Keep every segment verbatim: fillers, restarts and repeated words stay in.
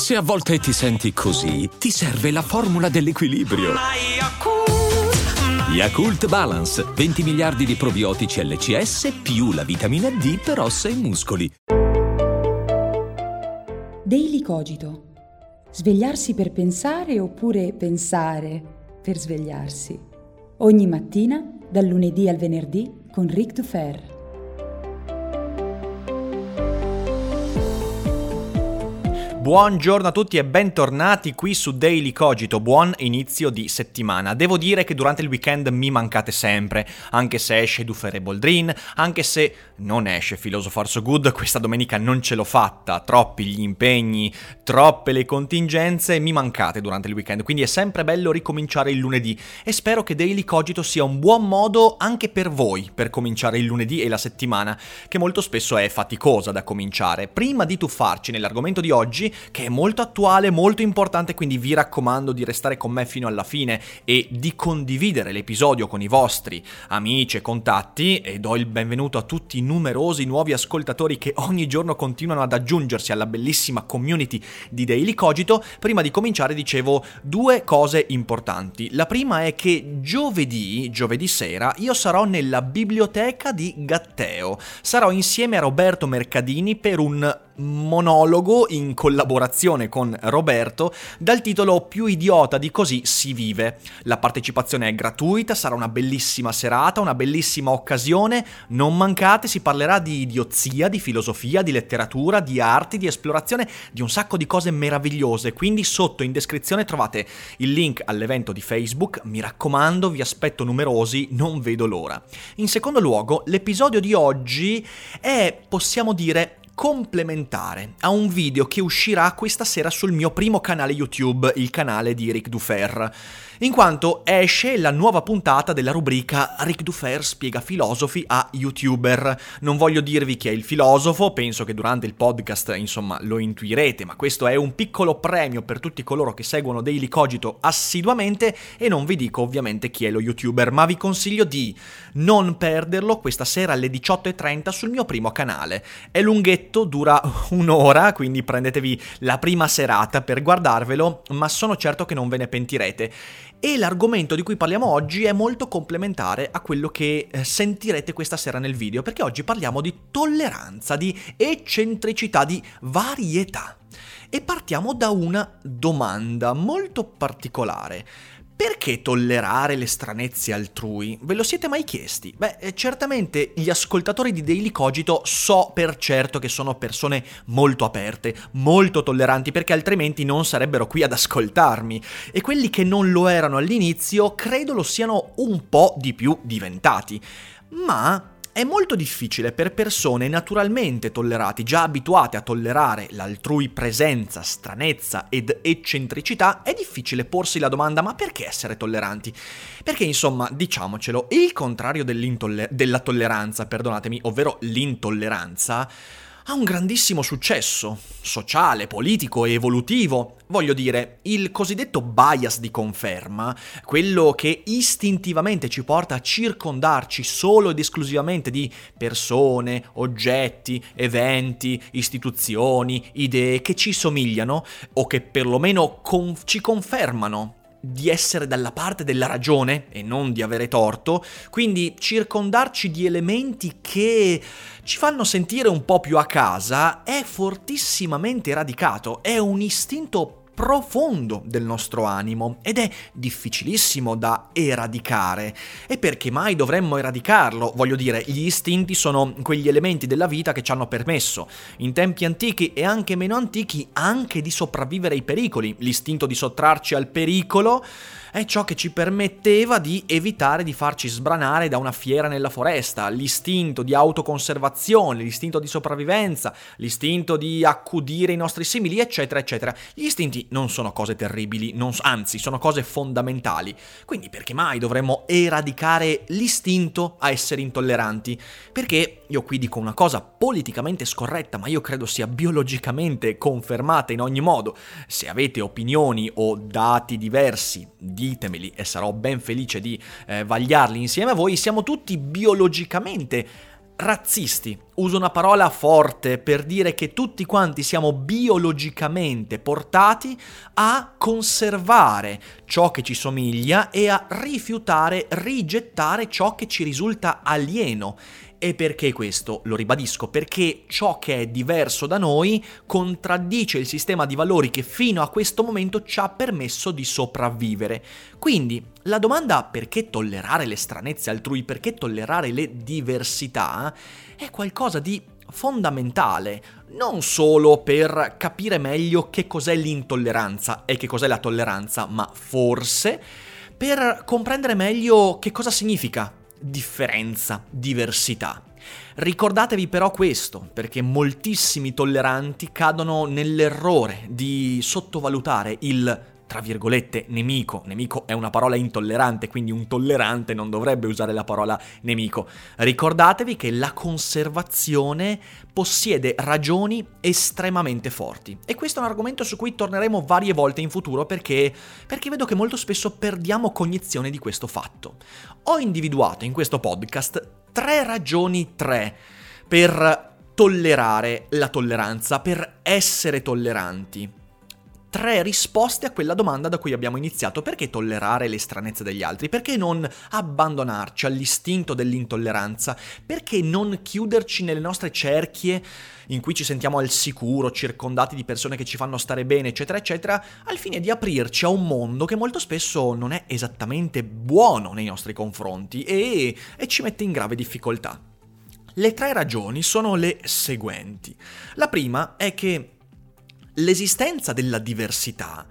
Se a volte ti senti così, ti serve la formula dell'equilibrio. Yakult Balance, venti miliardi di probiotici L C S più la vitamina D per ossa e muscoli. Daily Cogito. Svegliarsi per pensare oppure pensare per svegliarsi. Ogni mattina, dal lunedì al venerdì, con Ric Dufer. Buongiorno a tutti e bentornati qui su Daily Cogito, buon inizio di settimana. Devo dire che durante il weekend mi mancate sempre, anche se esce Dufer e Boldrin, anche se non esce Philosopher So Good, questa domenica non ce l'ho fatta, troppi gli impegni, troppe le contingenze, mi mancate durante il weekend, quindi è sempre bello ricominciare il lunedì e spero che Daily Cogito sia un buon modo anche per voi per cominciare il lunedì e la settimana, che molto spesso è faticosa da cominciare. Prima di tuffarci nell'argomento di oggi, che è molto attuale, molto importante, quindi vi raccomando di restare con me fino alla fine e di condividere l'episodio con i vostri amici e contatti, e do il benvenuto a tutti i numerosi nuovi ascoltatori che ogni giorno continuano ad aggiungersi alla bellissima community di Daily Cogito. Prima di cominciare dicevo due cose importanti. La prima è che giovedì, giovedì sera, io sarò nella biblioteca di Gatteo. Sarò insieme a Roberto Mercadini per un monologo in collaborazione con Roberto dal titolo Più idiota di così si vive. La partecipazione è gratuita, sarà una bellissima serata, una bellissima occasione, non mancate, si parlerà di idiozia, di filosofia, di letteratura, di arti, di esplorazione, di un sacco di cose meravigliose, quindi sotto in descrizione trovate il link all'evento di Facebook, mi raccomando, vi aspetto numerosi, non vedo l'ora. In secondo luogo, l'episodio di oggi è, possiamo dire, complementare a un video che uscirà questa sera sul mio primo canale YouTube, il canale di Ric Dufer, in quanto esce la nuova puntata della rubrica Ric Dufer spiega filosofi a YouTuber. Non voglio dirvi chi è il filosofo, penso che durante il podcast insomma lo intuirete, ma questo è un piccolo premio per tutti coloro che seguono Daily Cogito assiduamente e non vi dico ovviamente chi è lo YouTuber, ma vi consiglio di non perderlo questa sera alle diciotto e trenta sul mio primo canale. È lunghetto, dura un'ora, quindi prendetevi la prima serata per guardarvelo, ma sono certo che non ve ne pentirete. E l'argomento di cui parliamo oggi è molto complementare a quello che eh, sentirete questa sera nel video, perché oggi parliamo di tolleranza, di eccentricità, di varietà. E partiamo da una domanda molto particolare. Perché tollerare le stranezze altrui? Ve lo siete mai chiesti? Beh, certamente gli ascoltatori di Daily Cogito so per certo che sono persone molto aperte, molto tolleranti, perché altrimenti non sarebbero qui ad ascoltarmi. E quelli che non lo erano all'inizio credo lo siano un po' di più diventati. Ma è molto difficile per persone naturalmente tollerati, già abituate a tollerare l'altrui presenza, stranezza ed eccentricità, è difficile porsi la domanda: ma perché essere tolleranti? Perché insomma, diciamocelo, il contrario della tolleranza, perdonatemi, ovvero l'intolleranza, ha un grandissimo successo sociale, politico e evolutivo. Voglio dire, il cosiddetto bias di conferma, quello che istintivamente ci porta a circondarci solo ed esclusivamente di persone, oggetti, eventi, istituzioni, idee che ci somigliano o che perlomeno con- ci confermano di essere dalla parte della ragione e non di avere torto, quindi circondarci di elementi che ci fanno sentire un po' più a casa, è fortissimamente radicato, è un istinto profondo del nostro animo ed è difficilissimo da eradicare. E perché mai dovremmo eradicarlo? Voglio dire, gli istinti sono quegli elementi della vita che ci hanno permesso, in tempi antichi e anche meno antichi, anche di sopravvivere ai pericoli. L'istinto di sottrarci al pericolo è ciò che ci permetteva di evitare di farci sbranare da una fiera nella foresta, l'istinto di autoconservazione, l'istinto di sopravvivenza, l'istinto di accudire i nostri simili, eccetera, eccetera. Gli istinti non sono cose terribili, non, anzi, sono cose fondamentali. Quindi perché mai dovremmo eradicare l'istinto a essere intolleranti? Perché io qui dico una cosa politicamente scorretta, ma io credo sia biologicamente confermata in ogni modo. Se avete opinioni o dati diversi, ditemeli e sarò ben felice di eh, vagliarli insieme a voi. Siamo tutti biologicamente razzisti. Uso una parola forte per dire che tutti quanti siamo biologicamente portati a conservare ciò che ci somiglia e a rifiutare, rigettare ciò che ci risulta alieno. E perché questo? Lo ribadisco, perché ciò che è diverso da noi contraddice il sistema di valori che fino a questo momento ci ha permesso di sopravvivere. Quindi la domanda perché tollerare le stranezze altrui, perché tollerare le diversità, è qualcosa di fondamentale, non solo per capire meglio che cos'è l'intolleranza e che cos'è la tolleranza, ma forse per comprendere meglio che cosa significa differenza, diversità. Ricordatevi però questo, perché moltissimi tolleranti cadono nell'errore di sottovalutare il, tra virgolette, nemico. Nemico è una parola intollerante, quindi un tollerante non dovrebbe usare la parola nemico. Ricordatevi che la conservazione possiede ragioni estremamente forti. E questo è un argomento su cui torneremo varie volte in futuro perché, perché vedo che molto spesso perdiamo cognizione di questo fatto. Ho individuato in questo podcast tre ragioni, tre, per tollerare la tolleranza, per essere tolleranti. Tre risposte a quella domanda da cui abbiamo iniziato. Perché tollerare le stranezze degli altri? Perché non abbandonarci all'istinto dell'intolleranza? Perché non chiuderci nelle nostre cerchie in cui ci sentiamo al sicuro, circondati di persone che ci fanno stare bene, eccetera, eccetera, al fine di aprirci a un mondo che molto spesso non è esattamente buono nei nostri confronti e, e ci mette in grave difficoltà. Le tre ragioni sono le seguenti. La prima è che l'esistenza della diversità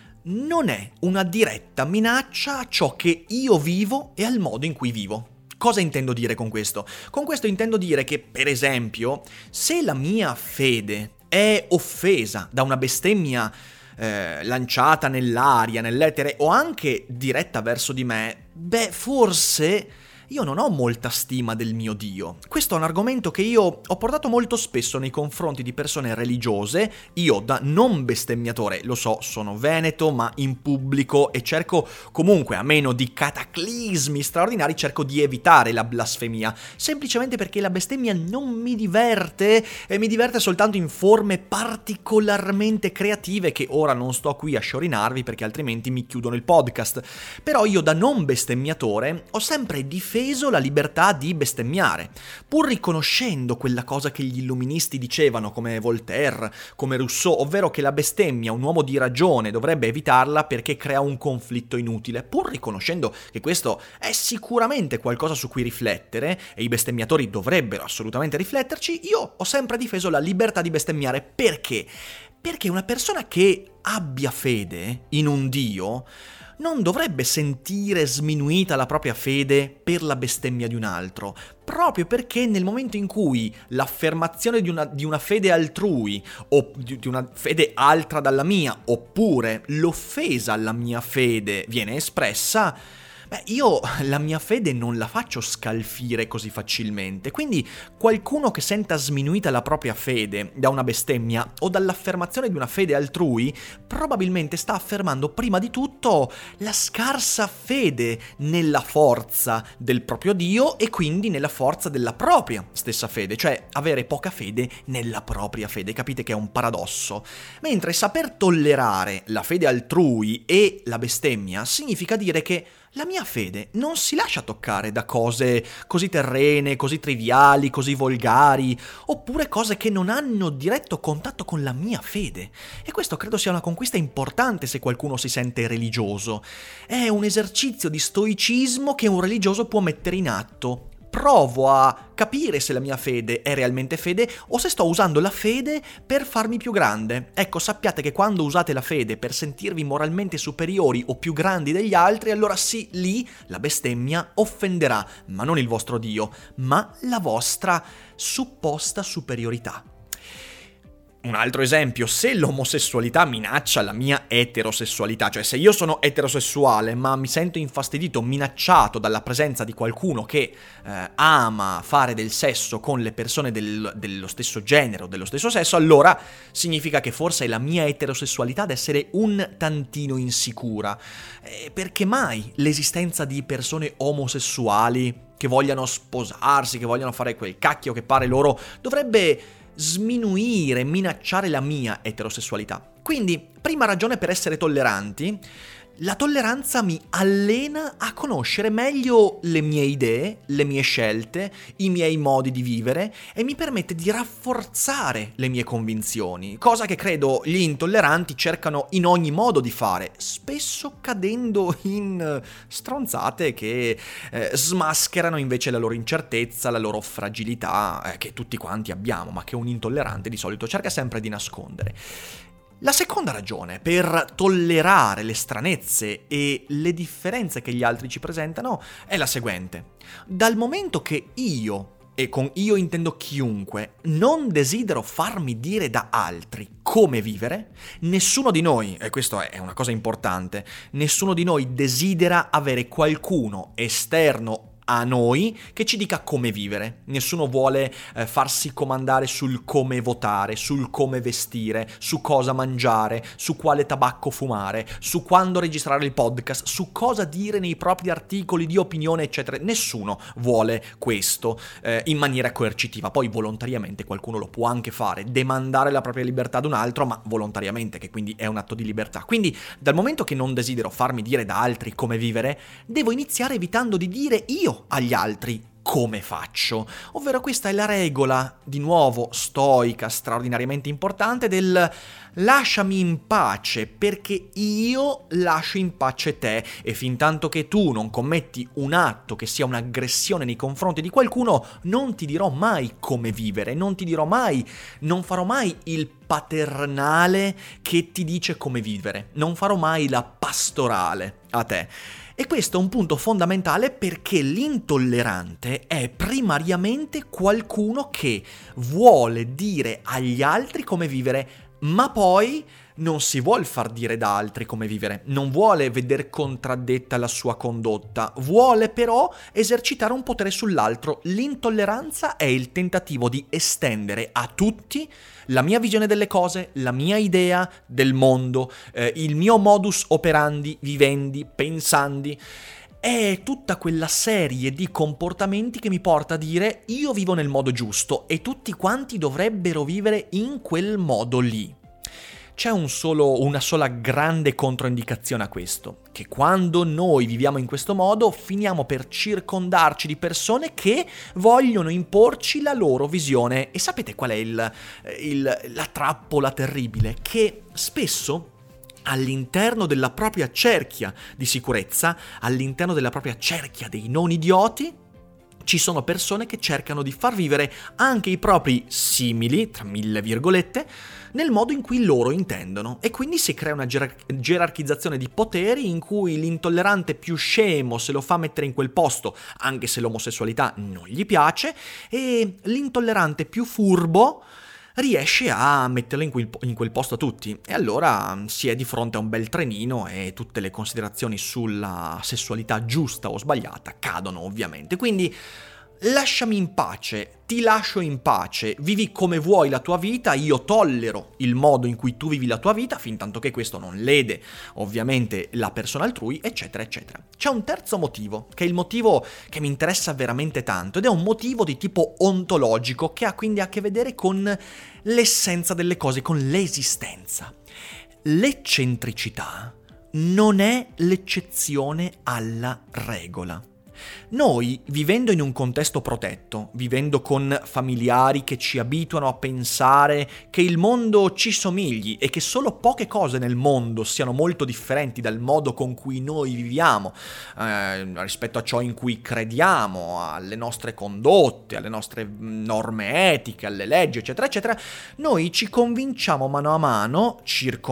non è una diretta minaccia a ciò che io vivo e al modo in cui vivo. Cosa intendo dire con questo? Con questo intendo dire che, per esempio, se la mia fede è offesa da una bestemmia eh, lanciata nell'aria, nell'etere o anche diretta verso di me, beh, forse io non ho molta stima del mio Dio. Questo è un argomento che io ho portato molto spesso nei confronti di persone religiose, io da non bestemmiatore, lo so, sono veneto, ma in pubblico e cerco comunque, a meno di cataclismi straordinari, cerco di evitare la blasfemia, semplicemente perché la bestemmia non mi diverte e mi diverte soltanto in forme particolarmente creative che ora non sto qui a sciorinarvi perché altrimenti mi chiudono il podcast. Però io da non bestemmiatore ho sempre difeso la libertà di bestemmiare, pur riconoscendo quella cosa che gli illuministi dicevano, come Voltaire, come Rousseau, ovvero che la bestemmia un uomo di ragione dovrebbe evitarla perché crea un conflitto inutile, pur riconoscendo che questo è sicuramente qualcosa su cui riflettere e i bestemmiatori dovrebbero assolutamente rifletterci. Io ho sempre difeso la libertà di bestemmiare. Perché? Perché una persona che abbia fede in un Dio non dovrebbe sentire sminuita la propria fede per la bestemmia di un altro, proprio perché nel momento in cui l'affermazione di una, di una fede altrui o di, di una fede altra dalla mia, oppure l'offesa alla mia fede viene espressa, beh, io la mia fede non la faccio scalfire così facilmente. Quindi qualcuno che senta sminuita la propria fede da una bestemmia o dall'affermazione di una fede altrui probabilmente sta affermando prima di tutto la scarsa fede nella forza del proprio Dio e quindi nella forza della propria stessa fede, cioè avere poca fede nella propria fede. Capite che è un paradosso? Mentre saper tollerare la fede altrui e la bestemmia significa dire che la mia fede non si lascia toccare da cose così terrene, così triviali, così volgari, oppure cose che non hanno diretto contatto con la mia fede. E questo credo sia una conquista importante se qualcuno si sente religioso. È un esercizio di stoicismo che un religioso può mettere in atto. Provo a capire se la mia fede è realmente fede o se sto usando la fede per farmi più grande. Ecco, sappiate che quando usate la fede per sentirvi moralmente superiori o più grandi degli altri, allora sì, lì la bestemmia offenderà, ma non il vostro Dio, ma la vostra supposta superiorità. Un altro esempio, se l'omosessualità minaccia la mia eterosessualità, cioè se io sono eterosessuale ma mi sento infastidito, minacciato dalla presenza di qualcuno che eh, ama fare del sesso con le persone del, dello stesso genere o dello stesso sesso, allora significa che forse è la mia eterosessualità ad essere un tantino insicura. Eh, perché mai l'esistenza di persone omosessuali che vogliano sposarsi, che vogliano fare quel cacchio che pare loro, dovrebbe sminuire, minacciare la mia eterosessualità? Quindi, prima ragione per essere tolleranti, la tolleranza mi allena a conoscere meglio le mie idee, le mie scelte, i miei modi di vivere e mi permette di rafforzare le mie convinzioni, cosa che credo gli intolleranti cercano in ogni modo di fare, spesso cadendo in stronzate che eh, smascherano invece la loro incertezza, la loro fragilità, eh, che tutti quanti abbiamo, ma che un intollerante di solito cerca sempre di nascondere. La seconda ragione per tollerare le stranezze e le differenze che gli altri ci presentano è la seguente. Dal momento che io, e con io intendo chiunque, non desidero farmi dire da altri come vivere, nessuno di noi, e questo è una cosa importante, nessuno di noi desidera avere qualcuno esterno a noi che ci dica come vivere. Nessuno vuole eh, farsi comandare sul come votare, sul come vestire, su cosa mangiare, su quale tabacco fumare, su quando registrare il podcast, su cosa dire nei propri articoli di opinione, eccetera. Nessuno vuole questo eh, in maniera coercitiva. Poi volontariamente qualcuno lo può anche fare, demandare la propria libertà ad un altro, ma volontariamente, che quindi è un atto di libertà. Quindi dal momento che non desidero farmi dire da altri come vivere, devo iniziare evitando di dire io agli altri come faccio, ovvero questa è la regola, di nuovo stoica, straordinariamente importante, del lasciami in pace perché io lascio in pace te, e fin tanto che tu non commetti un atto che sia un'aggressione nei confronti di qualcuno, non ti dirò mai come vivere, non ti dirò mai, non farò mai il paternale che ti dice come vivere, non farò mai la pastorale a te. E questo è un punto fondamentale perché l'intollerante è primariamente qualcuno che vuole dire agli altri come vivere, ma poi non si vuol far dire da altri come vivere, non vuole veder contraddetta la sua condotta, vuole però esercitare un potere sull'altro. L'intolleranza è il tentativo di estendere a tutti la mia visione delle cose, la mia idea del mondo, eh, il mio modus operandi, vivendi, pensandi. È tutta quella serie di comportamenti che mi porta a dire io vivo nel modo giusto e tutti quanti dovrebbero vivere in quel modo lì. C'è un solo, una sola grande controindicazione a questo, che quando noi viviamo in questo modo finiamo per circondarci di persone che vogliono imporci la loro visione. E sapete qual è il, il, la trappola terribile? Che spesso all'interno della propria cerchia di sicurezza, all'interno della propria cerchia dei non idioti, ci sono persone che cercano di far vivere anche i propri simili, tra mille virgolette, nel modo in cui loro intendono, e quindi si crea una gerar- gerarchizzazione di poteri in cui l'intollerante più scemo se lo fa mettere in quel posto, anche se l'omosessualità non gli piace, e l'intollerante più furbo riesce a metterlo in quel, in quel posto a tutti, e allora si è di fronte a un bel trenino e tutte le considerazioni sulla sessualità giusta o sbagliata cadono ovviamente. Quindi lasciami in pace, ti lascio in pace, vivi come vuoi la tua vita, io tollero il modo in cui tu vivi la tua vita, fin tanto che questo non lede ovviamente la persona altrui, eccetera, eccetera. C'è un terzo motivo, che è il motivo che mi interessa veramente tanto, ed è un motivo di tipo ontologico, che ha quindi a che vedere con l'essenza delle cose, con l'esistenza. L'eccentricità non è l'eccezione alla regola. Noi, vivendo in un contesto protetto, vivendo con familiari che ci abituano a pensare che il mondo ci somigli e che solo poche cose nel mondo siano molto differenti dal modo con cui noi viviamo, eh, rispetto a ciò in cui crediamo, alle nostre condotte, alle nostre norme etiche, alle leggi, eccetera, eccetera, noi ci convinciamo mano a mano,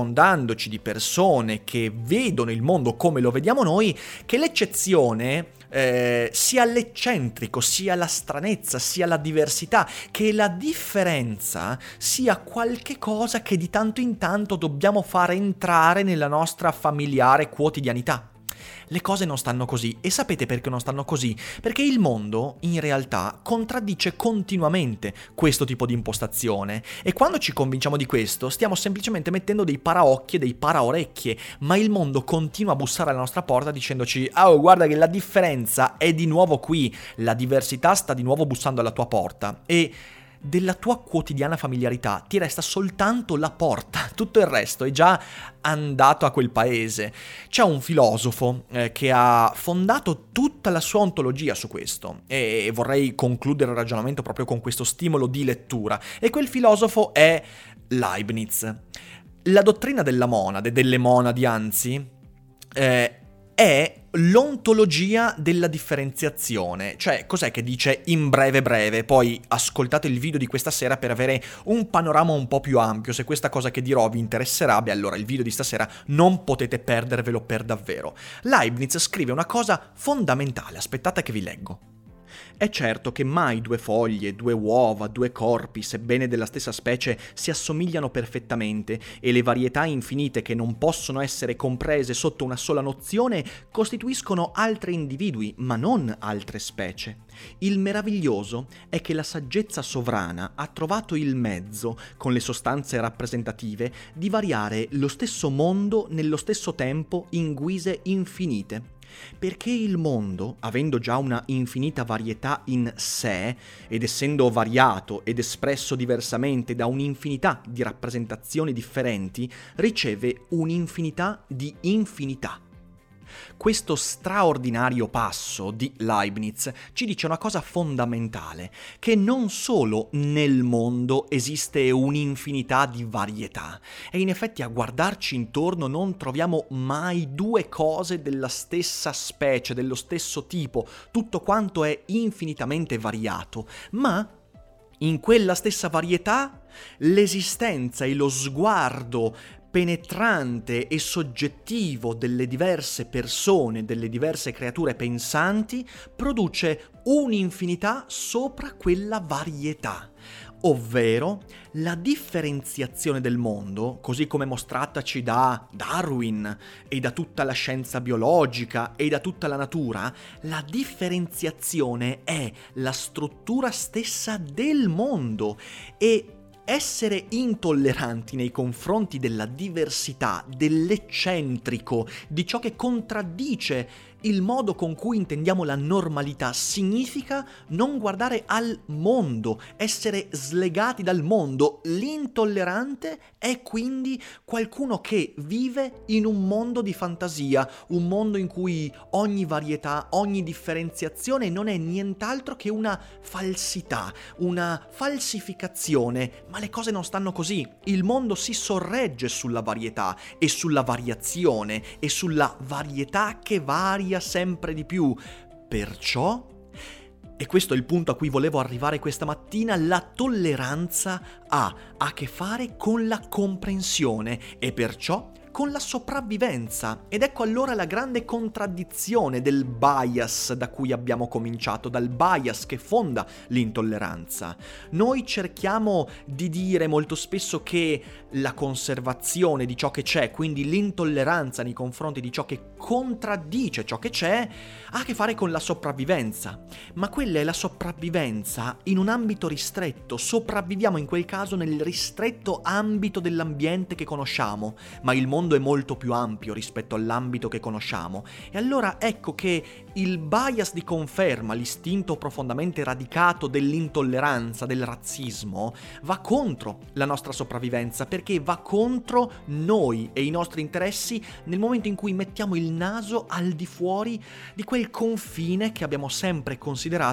circondandoci di persone che vedono il mondo come lo vediamo noi, che l'eccezione eh, sia l'eccentrico, sia la stranezza, sia la diversità, che la differenza sia qualche cosa che di tanto in tanto dobbiamo far entrare nella nostra familiare quotidianità. Le cose non stanno così, e sapete perché non stanno così? Perché il mondo, in realtà, contraddice continuamente questo tipo di impostazione, e quando ci convinciamo di questo, stiamo semplicemente mettendo dei paraocchi e dei paraorecchie, ma il mondo continua a bussare alla nostra porta dicendoci «Oh, guarda che la differenza è di nuovo qui, la diversità sta di nuovo bussando alla tua porta», e della tua quotidiana familiarità ti resta soltanto la porta, tutto il resto è già andato a quel paese. C'è un filosofo eh, che ha fondato tutta la sua ontologia su questo, e vorrei concludere il ragionamento proprio con questo stimolo di lettura, e quel filosofo è Leibniz. La dottrina della monade, delle monadi anzi, eh, è l'ontologia della differenziazione. Cioè, cos'è che dice in breve breve? Poi ascoltate il video di questa sera per avere un panorama un po' più ampio. Se questa cosa che dirò vi interesserà, beh, allora il video di stasera non potete perdervelo per davvero. Leibniz scrive una cosa fondamentale, aspettate che vi leggo. È certo che mai due foglie, due uova, due corpi, sebbene della stessa specie, si assomigliano perfettamente, e le varietà infinite che non possono essere comprese sotto una sola nozione costituiscono altri individui, ma non altre specie. Il meraviglioso è che la saggezza sovrana ha trovato il mezzo, con le sostanze rappresentative, di variare lo stesso mondo nello stesso tempo in guise infinite. Perché il mondo, avendo già una infinita varietà in sé, ed essendo variato ed espresso diversamente da un'infinità di rappresentazioni differenti, riceve un'infinità di infinità. Questo straordinario passo di Leibniz ci dice una cosa fondamentale, che non solo nel mondo esiste un'infinità di varietà, e in effetti a guardarci intorno non troviamo mai due cose della stessa specie, dello stesso tipo, tutto quanto è infinitamente variato, ma in quella stessa varietà l'esistenza e lo sguardo penetrante e soggettivo delle diverse persone, delle diverse creature pensanti, produce un'infinità sopra quella varietà, ovvero la differenziazione del mondo, così come mostrataci da Darwin e da tutta la scienza biologica e da tutta la natura. La differenziazione è la struttura stessa del mondo, e essere intolleranti nei confronti della diversità, dell'eccentrico, di ciò che contraddice il modo con cui intendiamo la normalità, significa non guardare al mondo, essere slegati dal mondo. L'intollerante è quindi qualcuno che vive in un mondo di fantasia, un mondo in cui ogni varietà, ogni differenziazione non è nient'altro che una falsità, una falsificazione, ma le cose non stanno così. Il mondo si sorregge sulla varietà e sulla variazione e sulla varietà che varia sempre di più. Perciò, e questo è il punto a cui volevo arrivare questa mattina, la tolleranza ha a che fare con la comprensione e perciò con la sopravvivenza. Ed ecco allora la grande contraddizione del bias da cui abbiamo cominciato, dal bias che fonda l'intolleranza. Noi cerchiamo di dire molto spesso che la conservazione di ciò che c'è, quindi l'intolleranza nei confronti di ciò che contraddice ciò che c'è, ha a che fare con la sopravvivenza. Ma quella è la sopravvivenza in un ambito ristretto. Sopravviviamo in quel caso nel ristretto ambito dell'ambiente che conosciamo, ma il mondo è molto più ampio rispetto all'ambito che conosciamo. E allora ecco che il bias di conferma, l'istinto profondamente radicato dell'intolleranza, del razzismo, va contro la nostra sopravvivenza, perché va contro noi e i nostri interessi nel momento in cui mettiamo il naso al di fuori di quel confine che abbiamo sempre considerato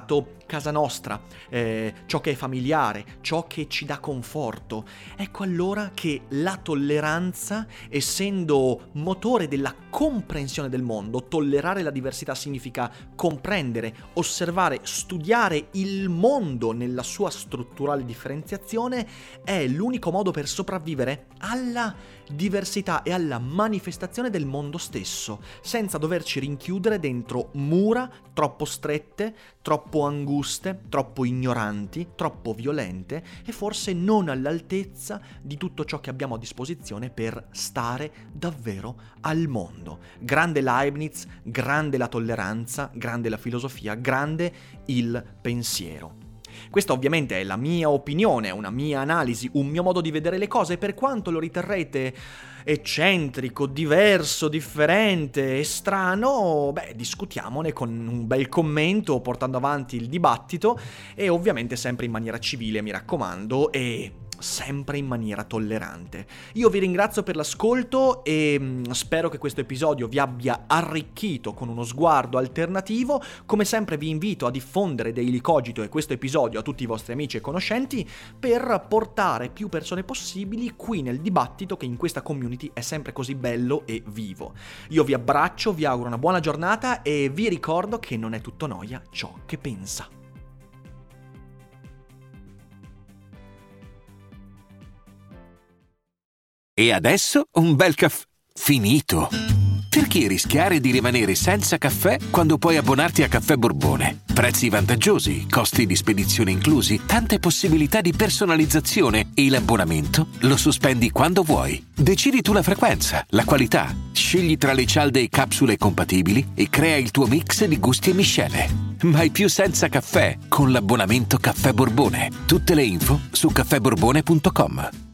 casa nostra, eh, ciò che è familiare, ciò che ci dà conforto. Ecco allora che la tolleranza, essendo motore della comprensione del mondo, tollerare la diversità significa comprendere, osservare, studiare il mondo nella sua strutturale differenziazione, è l'unico modo per sopravvivere alla diversità e alla manifestazione del mondo stesso, senza doverci rinchiudere dentro mura troppo strette, troppo anguste, troppo ignoranti, troppo violente e forse non all'altezza di tutto ciò che abbiamo a disposizione per stare davvero al mondo. Grande Leibniz, grande la tolleranza, grande la filosofia, grande il pensiero. Questa ovviamente è la mia opinione, una mia analisi, un mio modo di vedere le cose, per quanto lo riterrete eccentrico, diverso, differente e strano, beh, discutiamone con un bel commento, portando avanti il dibattito e ovviamente sempre in maniera civile, mi raccomando, e sempre in maniera tollerante. Io vi ringrazio per l'ascolto e mh, spero che questo episodio vi abbia arricchito con uno sguardo alternativo. Come sempre vi invito a diffondere Daily Cogito e questo episodio a tutti i vostri amici e conoscenti per portare più persone possibili qui nel dibattito che in questa community è sempre così bello e vivo. Io vi abbraccio, vi auguro una buona giornata e vi ricordo che non è tutto noia ciò che pensa. E adesso un bel caffè finito. Perché rischiare di rimanere senza caffè quando puoi abbonarti a Caffè Borbone? Prezzi vantaggiosi, costi di spedizione inclusi, tante possibilità di personalizzazione e l'abbonamento lo sospendi quando vuoi. Decidi tu la frequenza, la qualità, scegli tra le cialde e capsule compatibili e crea il tuo mix di gusti e miscele. Mai più senza caffè con l'abbonamento Caffè Borbone. Tutte le info su caffè borbone punto com.